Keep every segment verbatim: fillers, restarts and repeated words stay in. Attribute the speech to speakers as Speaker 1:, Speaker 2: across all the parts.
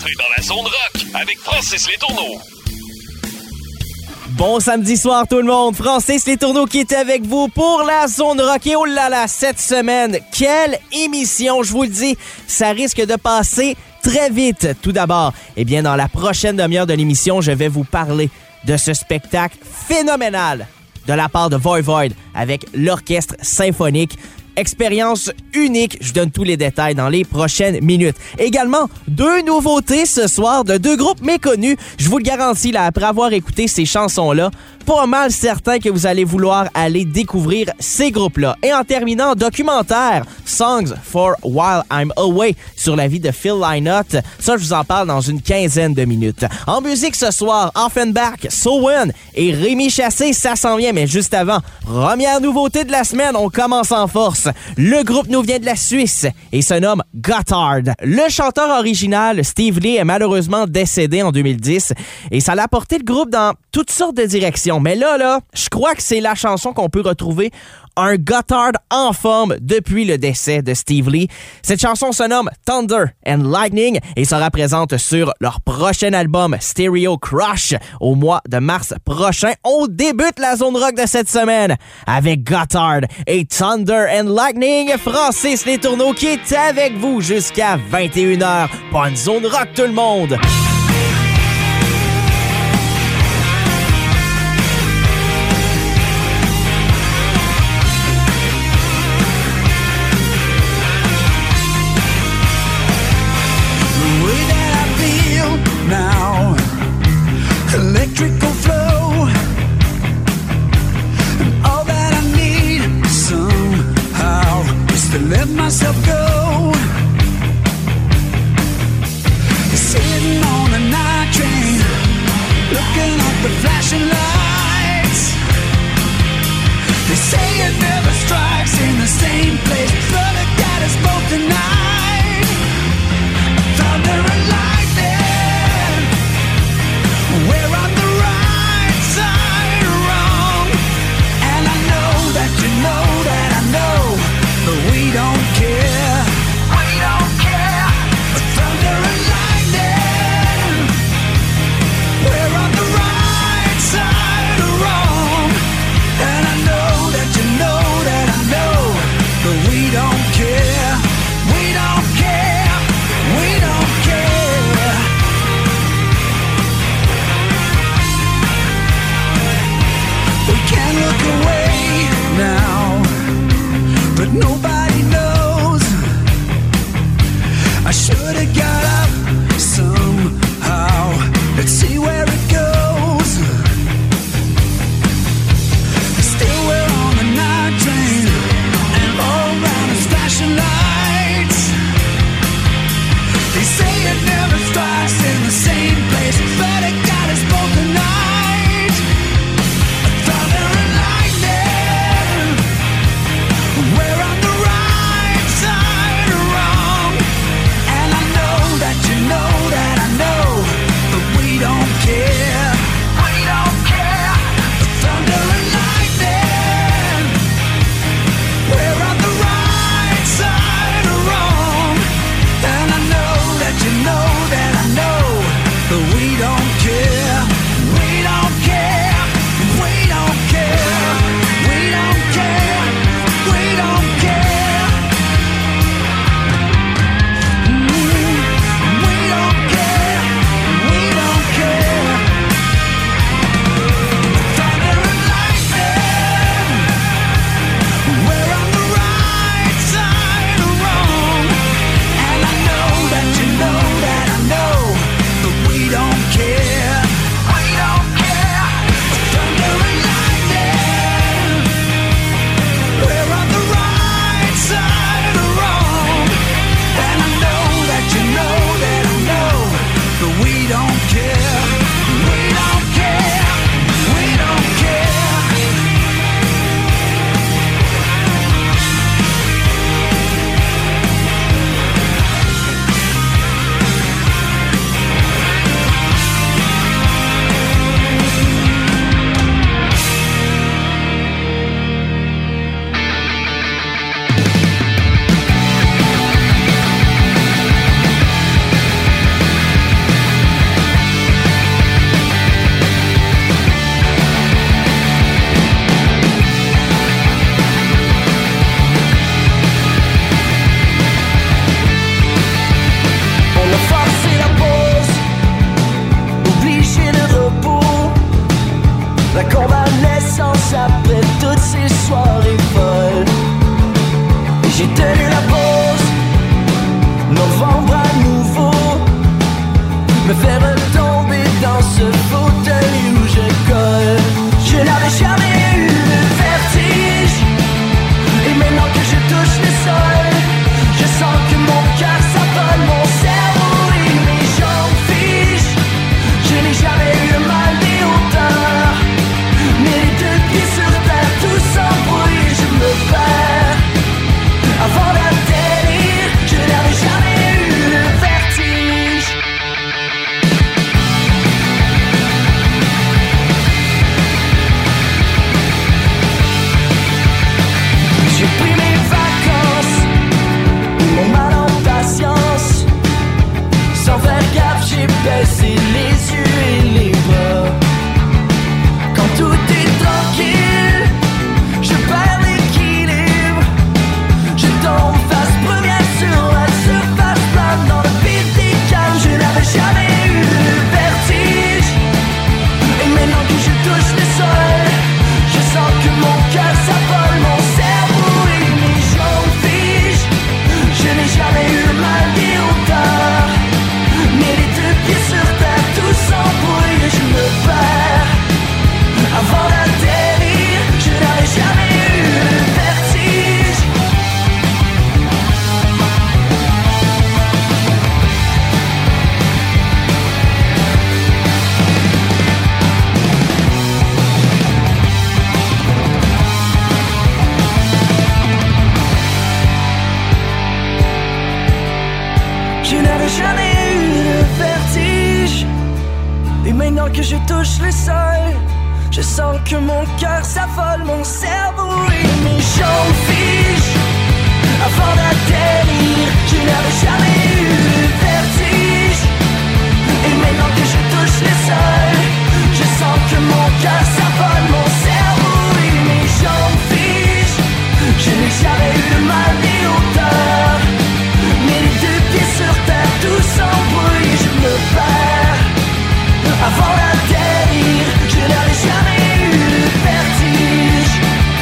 Speaker 1: T'es dans la zone rock avec Francis Letourneau.
Speaker 2: Bon samedi soir tout le monde, Francis Letourneau qui est avec vous pour la zone rock. Et oh là là, cette semaine, quelle émission, je vous le dis, ça risque de passer très vite. Tout d'abord, eh bien dans la prochaine demi-heure de l'émission, je vais vous parler de ce spectacle phénoménal de la part de Voivod avec l'orchestre symphonique. Expérience unique, je donne tous les détails dans les prochaines minutes. Également, deux nouveautés ce soir de deux groupes méconnus. Je vous le garantis, là, après avoir écouté ces chansons-là, pas mal certain que vous allez vouloir aller découvrir ces groupes-là. Et en terminant, documentaire Songs for While I'm Away sur la vie de Phil Lynott. Ça, je vous en parle dans une quinzaine de minutes. En musique ce soir, Offenbach, Sowen et Rémi Chassé, ça s'en vient. Mais juste avant, première nouveauté de la semaine, on commence en force. Le groupe nous vient de la Suisse et se nomme Gotthard. Le chanteur original, Steve Lee, est malheureusement décédé en deux mille dix et ça l'a porté le groupe dans toutes sortes de directions. Mais là, là, je crois que c'est la chanson qu'on peut retrouver un Gotthard en forme depuis le décès de Steve Lee. Cette chanson se nomme Thunder and Lightning et sera présente sur leur prochain album Stereo Crush au mois de mars prochain. On débute la zone rock de cette semaine avec Gotthard et Thunder and Lightning. Francis Letourneau qui est avec vous jusqu'à vingt et une heures. Bonne zone rock tout le monde!
Speaker 3: Now, electrical flow, and all that I need somehow is to let myself go. Sitting on a night train, looking at the flashing lights. They say it never strikes in the same place, but it got us both tonight. Thunder and lightning. We're on the right side wrong, and I know that you know that I know, but we don't care. sens après toutes ces soirées folles. J'ai tenu la pause, novembre à nouveau, me faire retomber dans ce fauteuil où je colle. Je n'avais jamais eu le vertige, et maintenant que je touche le sol, je sens que mon cœur s'affole, mon cerveau et mes jambes figent. Je n'ai jamais eu le mal des hauteurs, mais les deux pieds sur terre, tout s'embrouille, je me perds. Avant d'atterrir, je n'avais jamais eu le vertige. J'ai pris mes vacances, mon mal en patience. Sans faire gaffe, j'ai baissé les yeux et les bras. Quand tout est tranquille, je perds l'équilibre. Je tombe face première sur la surface plane. Dans le vide des calmes, je n'avais jamais eu le vertige. Et maintenant que je touche le sol, je sens que mon cœur s'affole, mon cerveau et mes jambes figent. Je n'ai jamais eu le mal des hauteurs, mais les deux pieds sur terre, tout s'embrouille et je me perds. Avant d'atterrir, je n'avais jamais eu le vertige. Je n'avais jamais eu le vertige. Et maintenant que je touche le sol, je sens que mon cœur s'affole, mon cerveau et mes jambes figent. Avant d'atterrir, je n'avais jamais eu le vertige. Et maintenant que je touche le sol, je sens que mon cœur s'affole, mon cerveau et mes jambes figent. Je n'ai jamais eu le mal des hauteurs, mais les deux pieds sur terre, tout s'embrouille et je me perds. Avant d'atterrir, je n'avais jamais eu le vertige.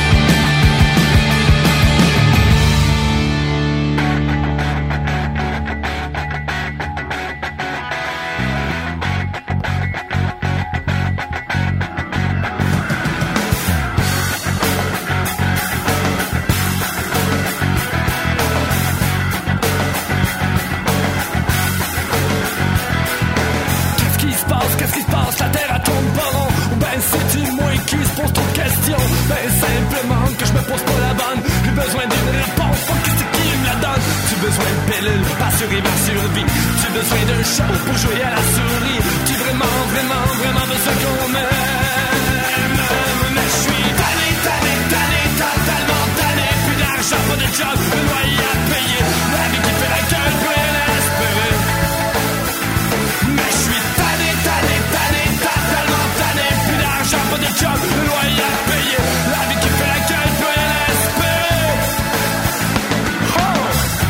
Speaker 3: Qu'est-ce qui se passe, qu'est-ce qui se passe, la terre elle tourne pas rond. Ou ben c'est-tu moi qui se pose trop de questions. Ben simplement que je me pose pas la bonne. J'ai besoin d'une réponse, pas que c'est qui me la donne. Tu besoin de pilules, assurer ma survie. Tu besoin d'un show pour jouer à la souris. Tu vraiment, vraiment, vraiment besoin qu'on m'aime. Mais je suis tanné, tanné, tanné, totalement tanné. Plus d'argent, pas de job, le loyer à payer. La vie qui fait la gueule, plus rien à espérer. Mais je suis tanné, tanné, tanné, totalement tanné. Plus d'argent, pas de job, le loyer à payer. La vie qui fait la gueule, plus rien à espérer. Oh!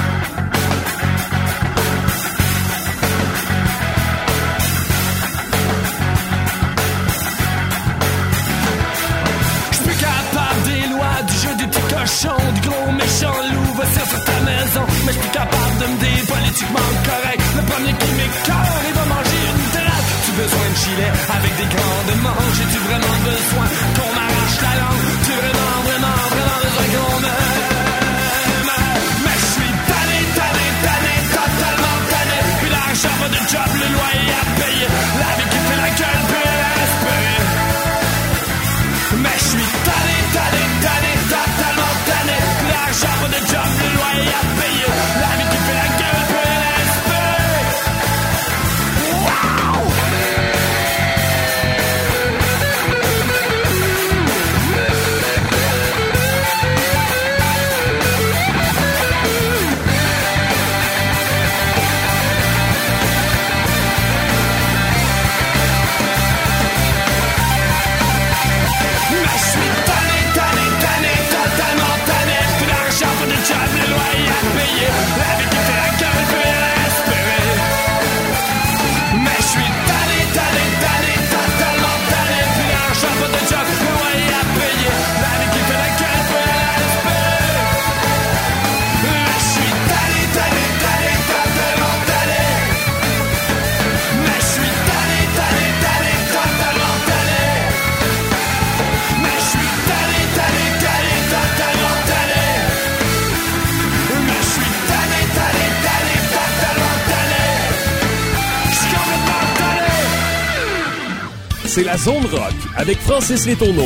Speaker 3: J'suis plus capable des lois, du jeu des petits cochons, du gros méchant loup, va sur ta maison. Mais j'suis plus capable de me dire politiquement correct. Le premier qui m'écoeure, il va manger une drape. Tu besoin de gilet avec des grandes manches. J'ai-tu vraiment besoin qu'on m'arrache la langue? Tu vraiment, vraiment, vraiment besoin qu'on m'aime? Mais j'suis tanné, tanné, tanné, totalement tanné. Plus d'argent, pas de job, le loyer à payer. La vie qui fait la gueule, plus rien à espérer. Mais je suis tanné, tanné, tanné, totalement tanné. Plus d'argent, pas de job, le loyer à payer. La vie qui fait la gueule, plus rien à espérer. Wow! loyer à payer, la vie qui fait la gueule pour la respect. Mais je suis tanné, tanné, tanné, totalement tanné. Mais je suis tanné, tanné, tanné, totalement tanné. Mais je suis tanné, tanné, tanné, totalement tanné. Mais je suis tanné, tanné, tanné, totalement tanné. Je suis complètement tanné.
Speaker 1: C'est la Zone Rock avec Francis Letourneau.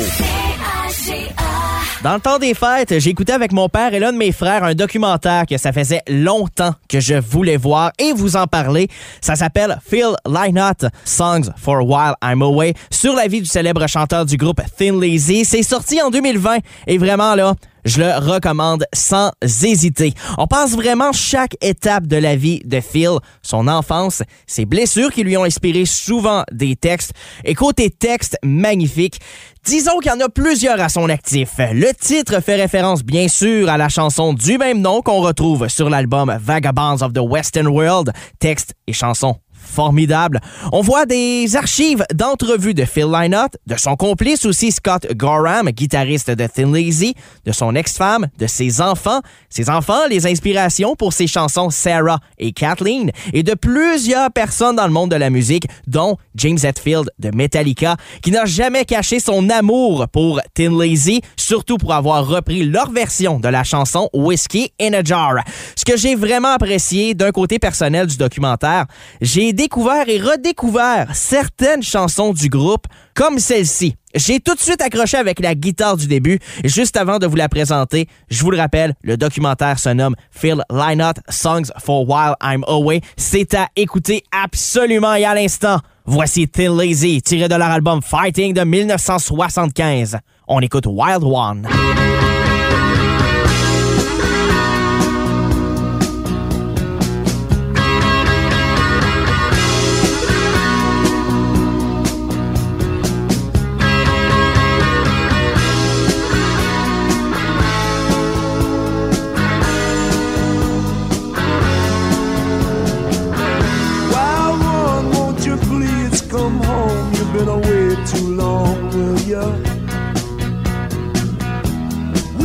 Speaker 2: Dans le temps des fêtes, j'ai écouté avec mon père et l'un de mes frères un documentaire que ça faisait longtemps que je voulais voir et vous en parler. Ça s'appelle Phil Lynott, Songs for a While I'm Away, sur la vie du célèbre chanteur du groupe Thin Lizzy. C'est sorti en deux mille vingt et vraiment là, je le recommande sans hésiter. On passe vraiment chaque étape de la vie de Phil, son enfance, ses blessures qui lui ont inspiré souvent des textes. Et côté texte, magnifique. Disons qu'il y en a plusieurs à son actif. Le titre fait référence bien sûr à la chanson du même nom qu'on retrouve sur l'album Vagabonds of the Western World. Texte et chanson formidable. On voit des archives d'entrevues de Phil Lynott, de son complice aussi Scott Gorham, guitariste de Thin Lizzy, de son ex-femme, de ses enfants, ses enfants, les inspirations pour ses chansons Sarah et Kathleen, et de plusieurs personnes dans le monde de la musique, dont James Hetfield de Metallica, qui n'a jamais caché son amour pour Thin Lizzy, surtout pour avoir repris leur version de la chanson Whiskey in a Jar. Ce que j'ai vraiment apprécié d'un côté personnel du documentaire, j'ai découvert et redécouvert certaines chansons du groupe, comme celle-ci. J'ai tout de suite accroché avec la guitare du début. Juste avant de vous la présenter, je vous le rappelle, le documentaire se nomme Phil Lynott, Songs for a While I'm Away. C'est à écouter absolument et à l'instant. Voici Thin Lizzy, tiré de leur album Fighting de dix-neuf cent soixante-quinze. On écoute Wild One.
Speaker 3: Come home, you've been away too long, will ya?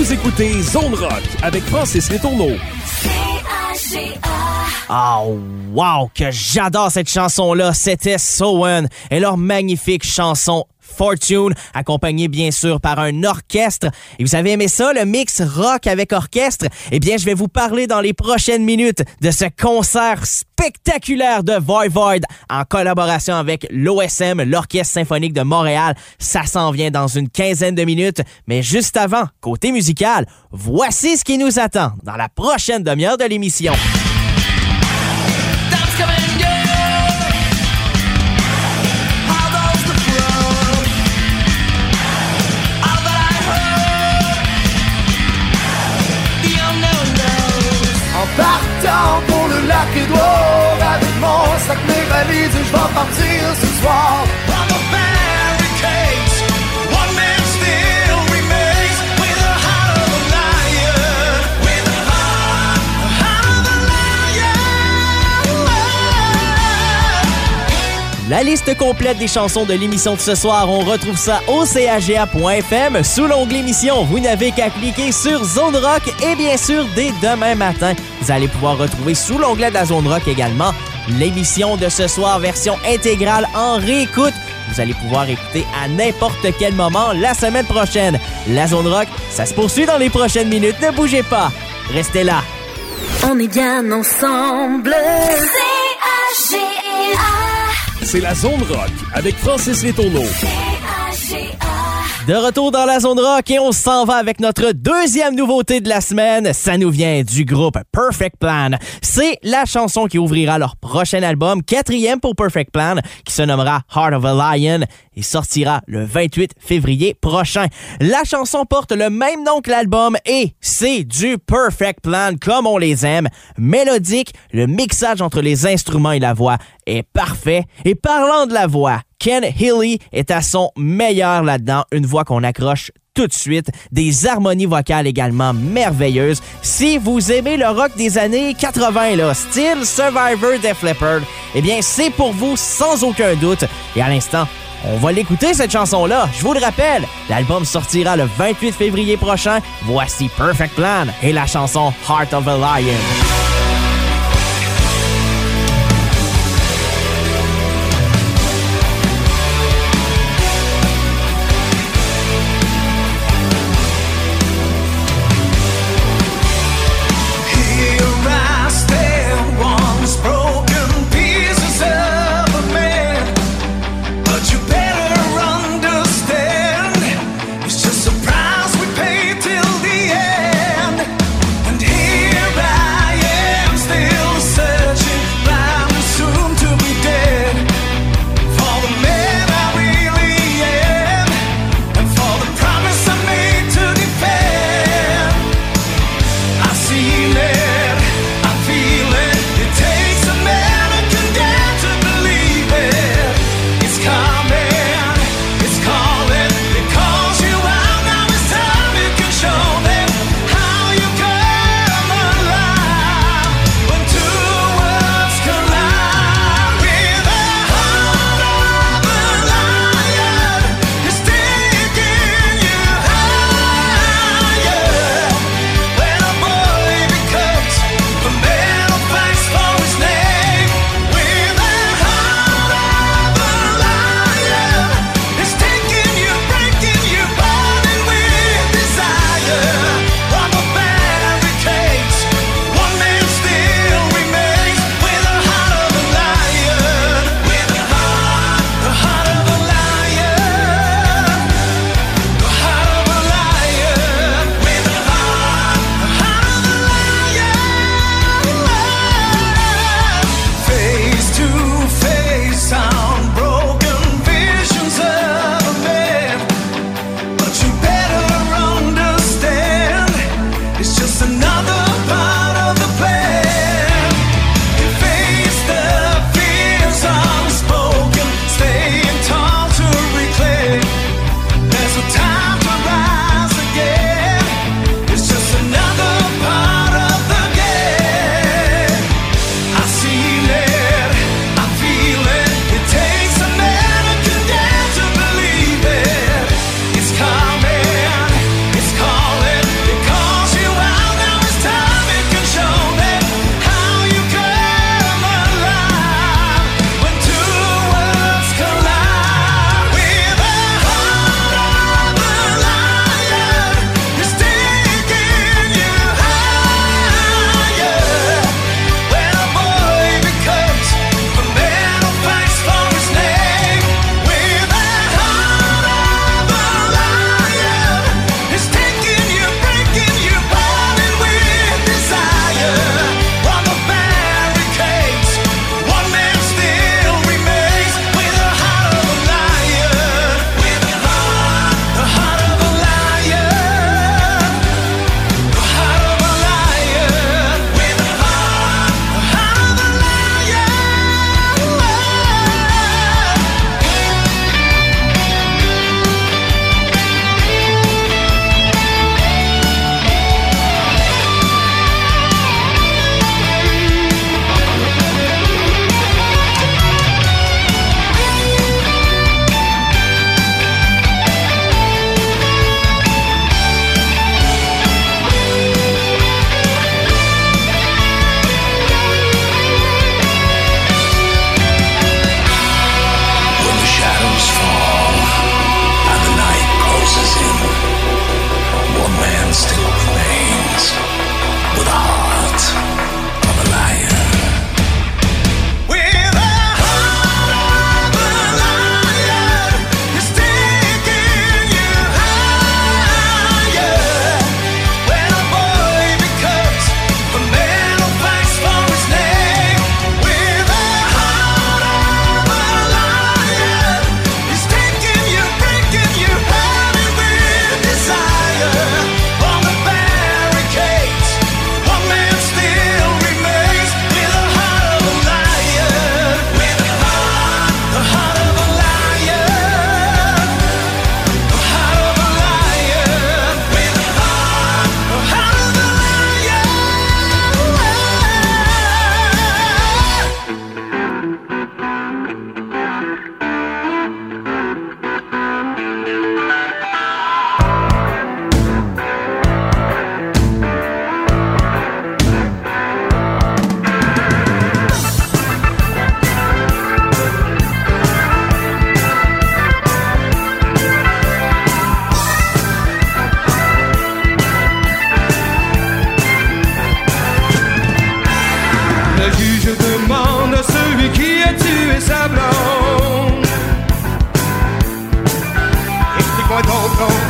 Speaker 1: Vous écoutez Zone Rock avec Francis Letourneau.
Speaker 2: Oh, wow, que j'adore cette chanson-là. C'était Sowen et leur magnifique chanson Fortune, accompagnée bien sûr par un orchestre. Et vous avez aimé ça, le mix rock avec orchestre? Eh bien, je vais vous parler dans les prochaines minutes de ce concert spectaculaire de Voivod en collaboration avec l'O S M, l'Orchestre symphonique de Montréal. Ça s'en vient dans une quinzaine de minutes. Mais juste avant, côté musical, voici ce qui nous attend dans la prochaine demi-heure de l'émission.
Speaker 3: Partant pour le lac Édouard, avec mon sac, mes valises, je vais partir ce soir. On the barricades, one man still remains, with the heart of a lion, with the heart, heart of a lion.
Speaker 2: La liste complète des chansons de l'émission de ce soir, on retrouve ça au c a g a point f m. Sous l'onglet émission, vous n'avez qu'à cliquer sur Zone Rock et bien sûr, dès demain matin, vous allez pouvoir retrouver sous l'onglet de la Zone Rock également l'émission de ce soir, version intégrale en réécoute. Vous allez pouvoir écouter à n'importe quel moment la semaine prochaine. La Zone Rock, ça se poursuit dans les prochaines minutes. Ne bougez pas. Restez là.
Speaker 4: On est bien ensemble. C A G A.
Speaker 1: C'est la Zone Rock avec Francis Letourneau.
Speaker 4: C A G A.
Speaker 2: De retour dans la Zone Rock et on s'en va avec notre deuxième nouveauté de la semaine. Ça nous vient du groupe Perfect Plan. C'est la chanson qui ouvrira leur prochain album, quatrième pour Perfect Plan, qui se nommera Heart of a Lion et sortira le vingt-huit février prochain. La chanson porte le même nom que l'album et c'est du Perfect Plan comme on les aime. Mélodique, le mixage entre les instruments et la voix est parfait. Et parlant de la voix, Ken Healy est à son meilleur là-dedans, une voix qu'on accroche tout de suite, des harmonies vocales également merveilleuses. Si vous aimez le rock des années quatre-vingts, là, style Survivor, Def Leppard, eh bien c'est pour vous sans aucun doute. Et à l'instant, on va l'écouter cette chanson-là. Je vous le rappelle, l'album sortira le vingt-huit février prochain. Voici Perfect Plan et la chanson Heart of a Lion.
Speaker 3: Surprise we pay till the end, and here I am.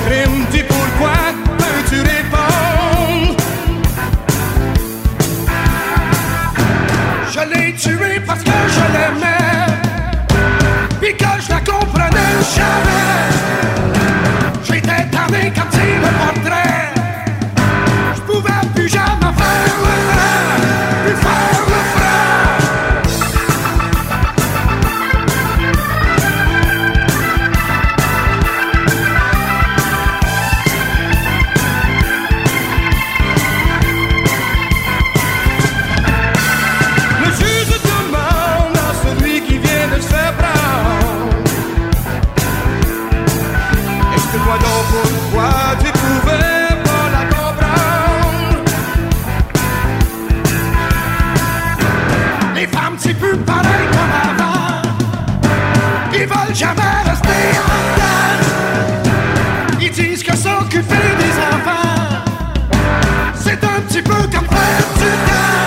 Speaker 3: crime, dis pourquoi, peux-tu répondre? Je l'ai tué parce que je l'aimais, puis que je la comprenais jamais. J'étais tanné comme c'est le portrait. Je pouvais plus jamais faire le vrai, plus faire le pourquoi tu pouvais pas la comprendre? Les femmes, c'est plus pareil comme avant. Ils veulent jamais rester en dedans. Ils disent que s'occuper des enfants, c'est un petit peu comme faire du temps.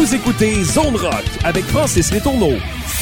Speaker 1: Vous écoutez Zone Rock avec Francis Letourneau.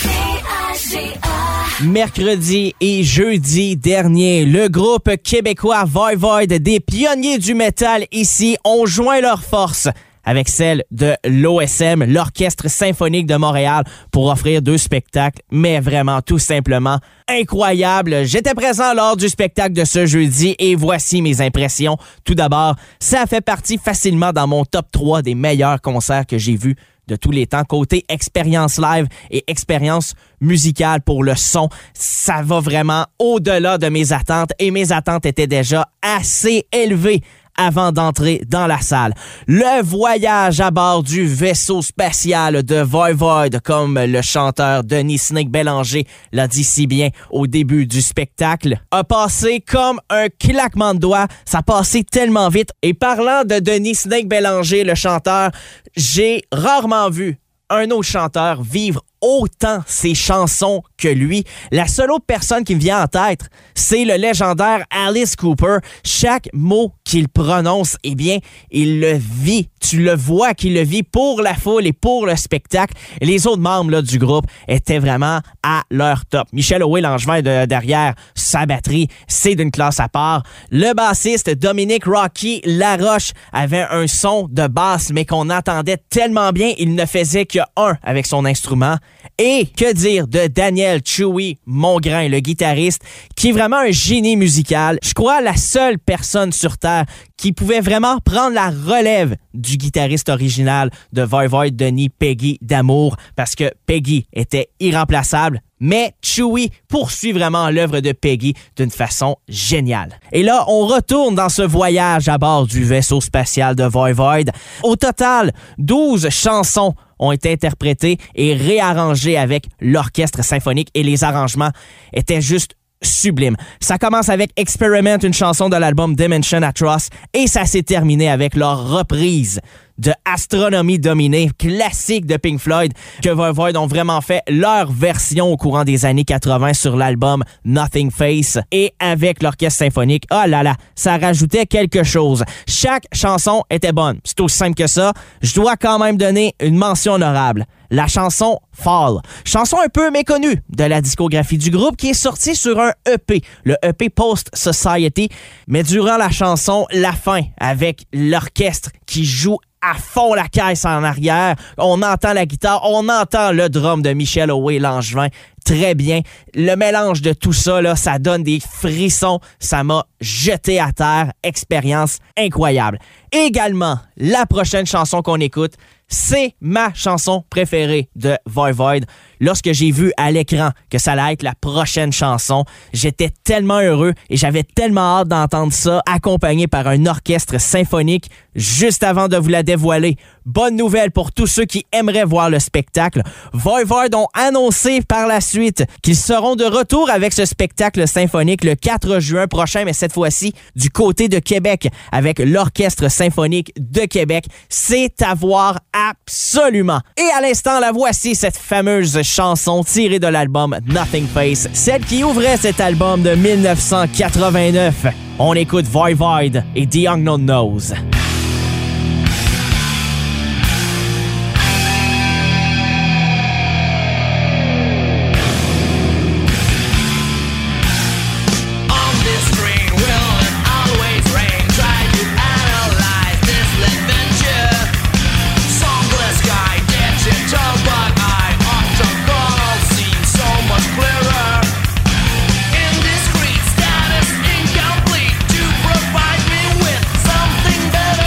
Speaker 2: Mercredi et jeudi dernier, le groupe québécois Voivod, des pionniers du métal ici, ont joint leurs forces avec celle de l'O S M, l'Orchestre symphonique de Montréal, pour offrir deux spectacles, mais vraiment tout simplement incroyables. J'étais présent lors du spectacle de ce jeudi et voici mes impressions. Tout d'abord, ça fait partie facilement dans mon top trois des meilleurs concerts que j'ai vus de tous les temps. Côté expérience live et expérience musicale pour le son, ça va vraiment au-delà de mes attentes et mes attentes étaient déjà assez élevées avant d'entrer dans la salle. Le voyage à bord du vaisseau spatial de Voivod, comme le chanteur Denis Snake Bélanger l'a dit si bien au début du spectacle, a passé comme un claquement de doigts. Ça a passé tellement vite. Et parlant de Denis Snake Bélanger, le chanteur, j'ai rarement vu un autre chanteur vivre autant ses chansons que lui. La seule autre personne qui me vient en tête, c'est le légendaire Alice Cooper. Chaque mot qu'il prononce, eh bien, il le vit. Tu le vois qu'il le vit pour la foule et pour le spectacle. Et les autres membres là, du groupe étaient vraiment à leur top. Michel Aué-Langevin de, derrière sa batterie, c'est d'une classe à part. Le bassiste Dominique Rocky Laroche avait un son de basse, mais qu'on entendait tellement bien, il ne faisait que un avec son instrument. Et que dire de Daniel Chewy Mongrain, le guitariste, qui est vraiment un génie musical. Je crois la seule personne sur Terre qui pouvait vraiment prendre la relève du guitariste original de Voivod, Denis Peggy D'Amour, parce que Peggy était irremplaçable. Mais Chewy poursuit vraiment l'œuvre de Peggy d'une façon géniale. Et là, on retourne dans ce voyage à bord du vaisseau spatial de Voivod. Au total, douze chansons ont été interprétées et réarrangées avec l'orchestre symphonique et les arrangements étaient juste sublimes. Ça commence avec Experiment, une chanson de l'album Dimension Atroce, et ça s'est terminé avec leur reprise de Astronomie Dominée, classique de Pink Floyd, que Voivod ont vraiment fait leur version au courant des années quatre-vingts sur l'album Nothing Face. Et avec l'orchestre symphonique, oh là là, ça rajoutait quelque chose. Chaque chanson était bonne. C'est aussi simple que ça. Je dois quand même donner une mention honorable. La chanson Fall, chanson un peu méconnue de la discographie du groupe qui est sortie sur un E P, le E P Post Society. Mais durant la chanson, la fin, avec l'orchestre qui joue à fond la caisse en arrière, on entend la guitare, on entend le drum de Michel Aué-Langevin très bien. Le mélange de tout ça, là, ça donne des frissons, ça m'a jeté à terre. Expérience incroyable. Également, la prochaine chanson qu'on écoute, c'est ma chanson préférée de Voivod. Lorsque j'ai vu à l'écran que ça allait être la prochaine chanson, j'étais tellement heureux et j'avais tellement hâte d'entendre ça accompagné par un orchestre symphonique juste avant de vous la dévoiler. Bonne nouvelle pour tous ceux qui aimeraient voir le spectacle. Voivod ont annoncé par la suite qu'ils seront de retour avec ce spectacle symphonique le quatre juin prochain, mais cette fois-ci du côté de Québec avec l'Orchestre symphonique de Québec. C'est à voir absolument. Et à l'instant, la voici, cette fameuse chanson tirée de l'album Nothing Face, celle qui ouvrait cet album de dix-neuf cent quatre-vingt-neuf. On écoute Voivod et The Unknown Knows.
Speaker 3: Indiscreet status incomplete to provide me with something better.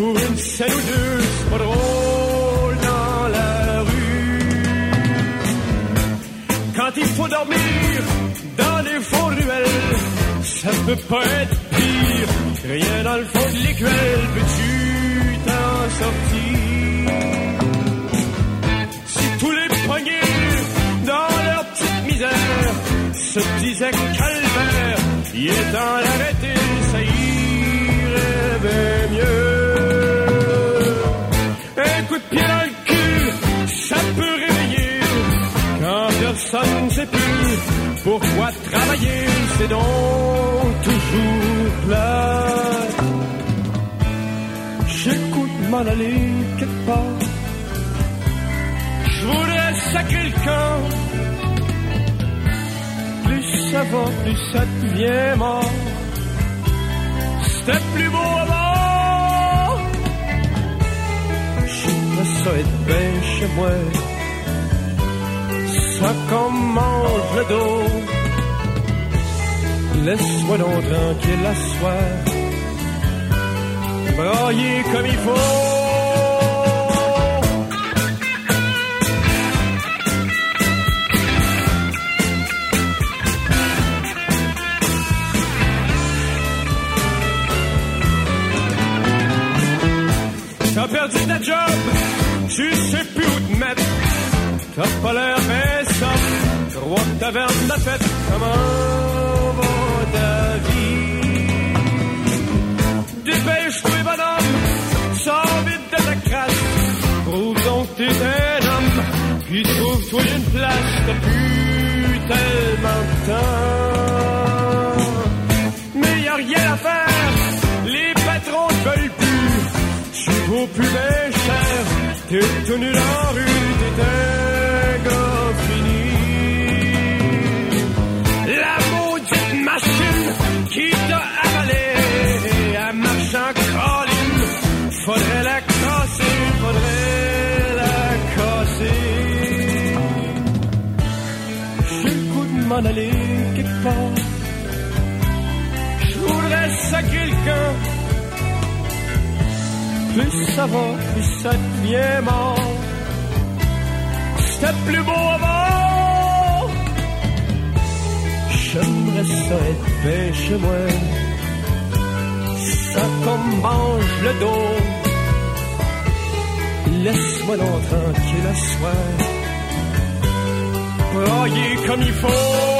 Speaker 5: pour une scène ou deux, c'est pas drôle dans la rue. Quand il faut dormir dans les fonds de ruelles, ça peut pas être pire. Rien dans le fond de l'écuelle, peux-tu t'en sortir? Si tous les poignets dans leur petite misère se disaient calvaire, il est temps d'arrêter, ça irait bien mieux. Un coup de pied dans le cul, ça peut réveiller quand personne ne sait plus pourquoi travailler, c'est donc toujours plate. J'écoute m'en aller quelque part, je voudrais sacrer le camp. Plus ça va, plus ça devient mort. C'était plus beau avant. J'aimerais ça être bien chez moi, ça comme mange le dos. Laisse-moi donc tranquille la soir, brailler comme il faut. T'as perdu ta job, tu sais plus où te mettre. T'as pas l'air bien ça, trois tavernes de fête. Comment va ta vie? Dépêche-toi bonhomme, sors vite de ta crasse. Prouve donc que t'es un homme, puis trouve-toi une place. T'as plus tellement de temps, mais y'a rien à faire, les patrons te veulent plus. Tu vaux plus bien cher, t'es tout nu dans la rue, t'es un gars fini. La maudite machine qui t'a avalé, elle marche en colline, faudrait la casser, faudrait la casser. J'ai le goût de m'en aller quelque part, je voudrais sacrer le camp. Plus ça va, plus ça devient mort. C'était plus beau avant. J'aimerais ça être bien chez moi, ça comme mange le dos. Laisse-moi donc tranquille à soir, brailler comme il faut.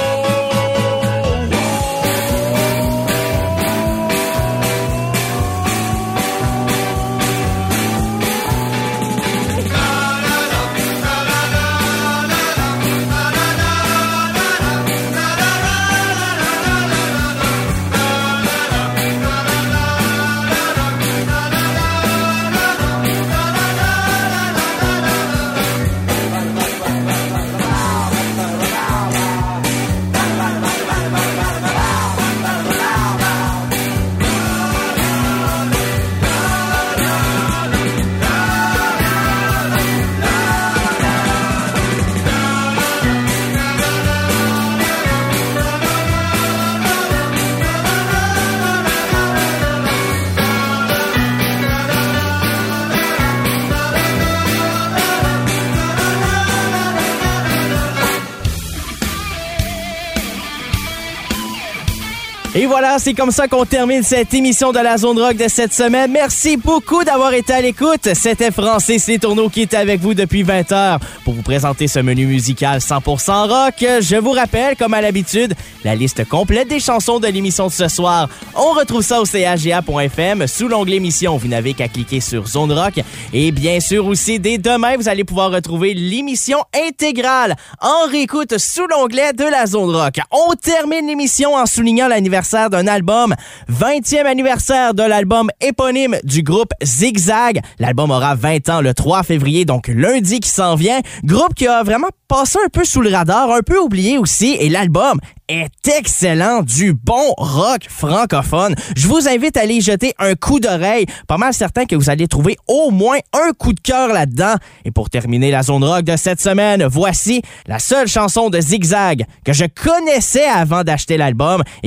Speaker 2: Et voilà, c'est comme ça qu'on termine cette émission de la Zone Rock de cette semaine. Merci beaucoup d'avoir été à l'écoute. C'était Francis Les Tourneaux qui était avec vous depuis vingt heures pour vous présenter ce menu musical cent pour cent rock. Je vous rappelle, comme à l'habitude, la liste complète des chansons de l'émission de ce soir. On retrouve ça au c h g a point f m sous l'onglet émission. Vous n'avez qu'à cliquer sur Zone Rock. Et bien sûr aussi, dès demain, vous allez pouvoir retrouver l'émission intégrale en réécoute sous l'onglet de la Zone Rock. On termine l'émission en soulignant l'anniversaire d'un album, vingtième anniversaire de l'album éponyme du groupe Zigzag. L'album aura vingt ans le trois février, donc lundi qui s'en vient. Groupe qui a vraiment passé un peu sous le radar, un peu oublié aussi, et l'album est excellent, du bon rock francophone. Je vous invite à aller y jeter un coup d'oreille. Pas mal certain que vous allez trouver au moins un coup de cœur là-dedans. Et pour terminer la Zone Rock de cette semaine, voici la seule chanson de Zigzag que je connaissais avant d'acheter l'album et qui m'a fait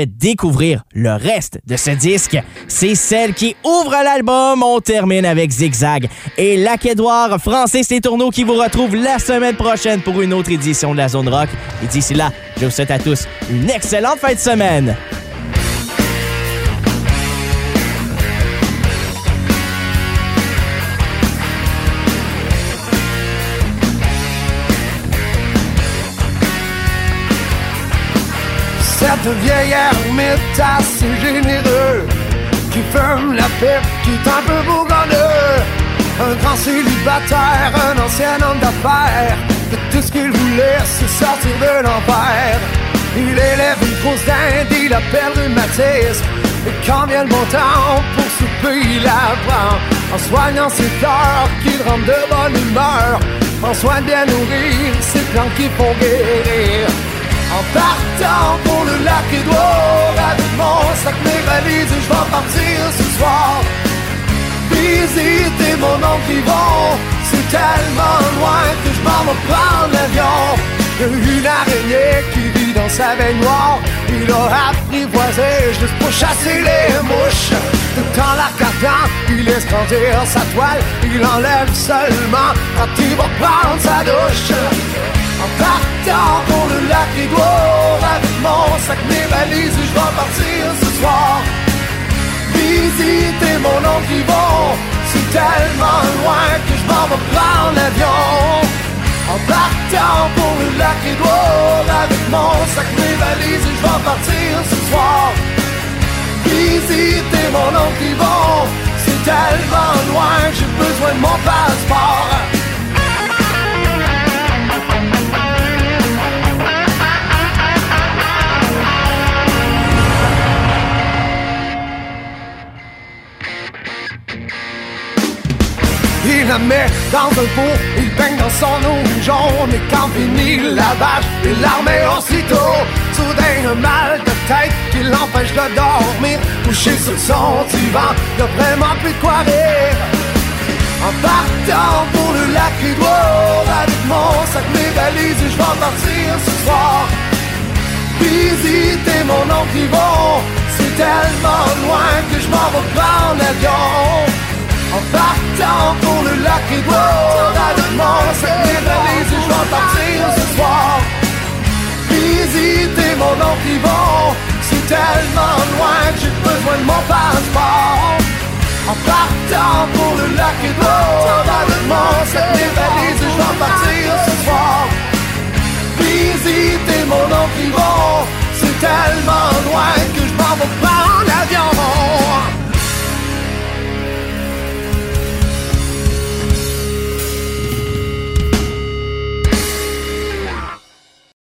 Speaker 2: découvrir le reste de ce disque. C'est celle qui ouvre l'album. On termine avec Zigzag et Lac-Édouard. Francis Les Tourneaux qui vous retrouve la semaine prochaine pour une autre édition de la Zone Rock. Et d'ici là, je vous souhaite à tous une excellente fin de semaine.
Speaker 3: Cette vieille ermite assez généreux qui fume la pipe, qui est un peu bourgonneux. Un grand célibataire, un ancien homme d'affaires, que tout ce qu'il voulait c'est sortir de l'enfer. Il élève une grosse dinde, il appelle rhumatisme. Et quand vient le bon temps pour souper, il la prend. En soignant ses fleurs qui le rendent de bonne humeur. En soin de bien nourrir ses plantes qui font guérir. En partant pour le Lac-Édouard, avec mon sac, mes valises, je vais partir ce soir. Visiter mon oncle Yvon, c'est tellement loin que je m'en vais prendre l'avion. Il y a une araignée qui vit dans sa baignoire. Il a apprivoisé juste pour chasser les mouches. Tout en la regardant, il laisse grandir sa toile. Il enlève seulement quand il va prendre sa douche. En partant pour le Lac-Édouard, avec mon sac, mes valises, je vais partir ce soir. Visiter mon oncle Yvon, c'est tellement loin que je m'en vais prendre l'avion. En partant pour le Lac-Édouard, avec mon sac, mes valises, je vais partir ce soir. Visiter mon oncle Yvon, c'est tellement loin que j'ai besoin de mon passeport. Il la met dans un pot, il baigne dans son eau jaune. Et quand finit le lavage, il la remet aussitôt. Soudain un mal de tête qui l'empêche de dormir. Couché sur son divan, il a vraiment plus de quoi rire. En partant pour le Lac-Édouard, avec mon sac, mes valises, je vais partir ce soir. Visiter mon oncle Yvon, c'est tellement loin que je m'en vais prendre l'avion. En partant pour le Lac-Édouard, avec mon sac, mes valises, je vais partir ce soir. Visiter mon oncle Yvon, c'est tellement loin que j'ai besoin de mon passeport. En partant pour le Lac-Édouard, avec mon sac, mes valises, je vais partir ce soir. Visiter mon oncle Yvon, c'est tellement loin que je m'en vais prendre l'avion.